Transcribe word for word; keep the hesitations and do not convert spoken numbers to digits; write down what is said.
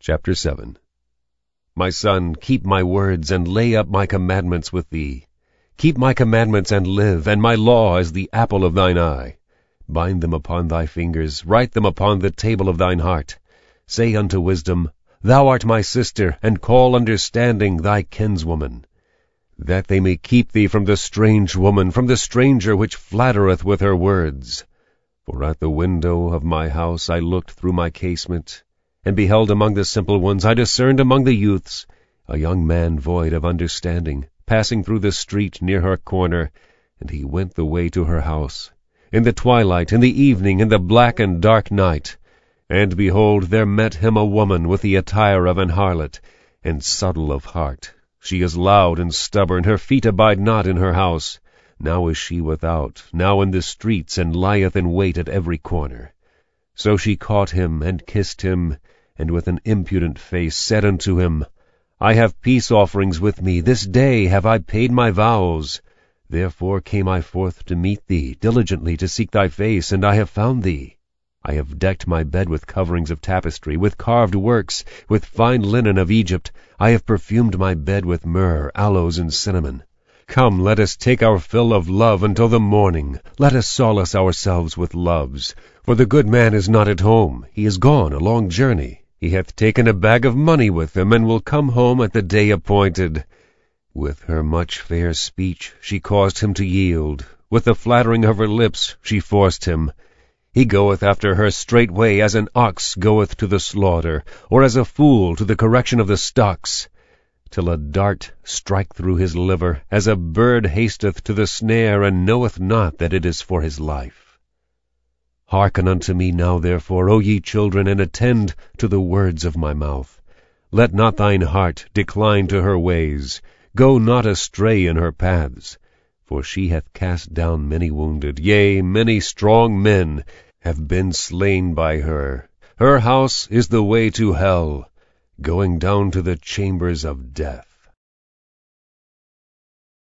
Chapter seven. My son, keep my words, and lay up my commandments with thee. Keep my commandments and live, and my law as the apple of thine eye. Bind them upon thy fingers, write them upon the table of thine heart. Say unto wisdom, Thou art my sister, and call understanding thy kinswoman. That they may keep thee from the strange woman, from the stranger which flattereth with her words. For at the window of my house I looked through my casement, and beheld among the simple ones, I discerned among the youths, a young man void of understanding, passing through the street near her corner, and he went the way to her house, in the twilight, in the evening, in the black and dark night. And behold, there met him a woman with the attire of an harlot, and subtle of heart. She is loud and stubborn, her feet abide not in her house. Now is she without, now in the streets, and lieth in wait at every corner. So she caught him, and kissed him, and with an impudent face said unto him, I have peace offerings with me, this day have I paid my vows. Therefore came I forth to meet thee, diligently to seek thy face, and I have found thee. I have decked my bed with coverings of tapestry, with carved works, with fine linen of Egypt. I have perfumed my bed with myrrh, aloes, and cinnamon. Come, let us take our fill of love until the morning. Let us solace ourselves with loves. For the good man is not at home, he is gone a long journey. He hath taken a bag of money with him, and will come home at the day appointed. With her much fair speech she caused him to yield. With the flattering of her lips she forced him. He goeth after her straightway, as an ox goeth to the slaughter, or as a fool to the correction of the stocks, till a dart strike through his liver, as a bird hasteth to the snare, and knoweth not that it is for his life. Hearken unto me now, therefore, O ye children, and attend to the words of my mouth. Let not thine heart decline to her ways. Go not astray in her paths. For she hath cast down many wounded, yea, many strong men have been slain by her. Her house is the way to hell, going down to the chambers of death.